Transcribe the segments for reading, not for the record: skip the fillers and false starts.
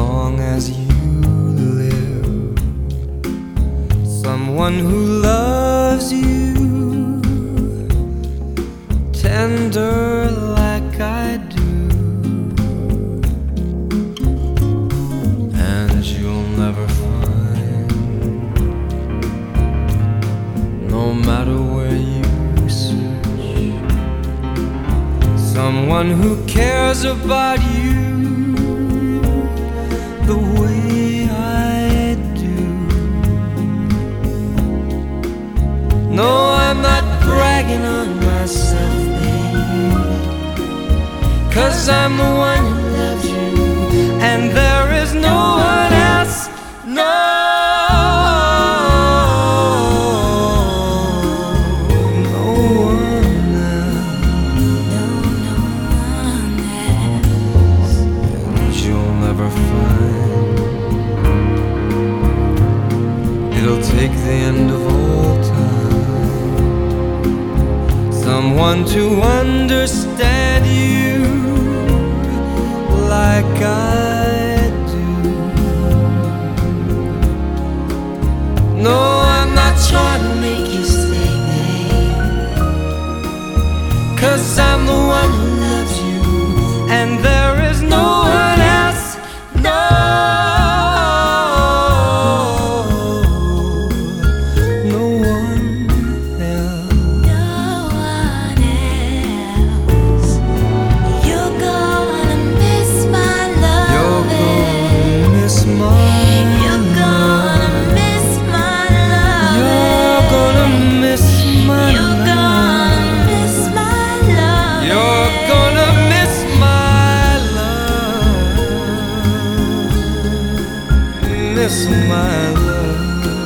long as you live, someone who loves you tender like I do, and you'll never find, no matter where you search, someone who cares about you the way I do. No, I'm not bragging on myself, babe, 'cause I'm the one who loves you, and there is no one else. No, no one else. And you'll never find, it'll take the end of all time, someone to understand you like I do. No, I'm not trying to make you stay, babe, 'cause I'm the one who loves you, and there is no one else. No, no one else. No one else. You're gonna miss my love. You're gonna miss my You're gonna miss my love. You're gonna miss my You're gonna miss my love. You're gonna miss my love. Miss my love.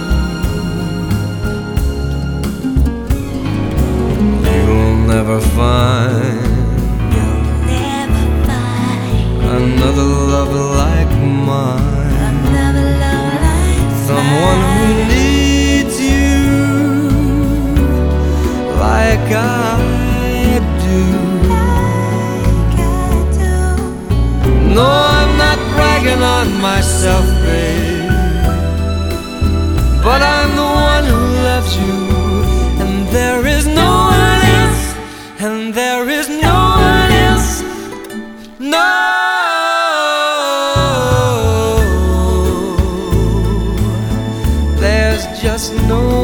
You'll never find Never find another love like mine, another love like someone who mine. needs you like I do. Like I do. No, I'm not bragging on myself, babe, but I'm the one who loves you, and there is no one else, and there is no one else. No, there's just no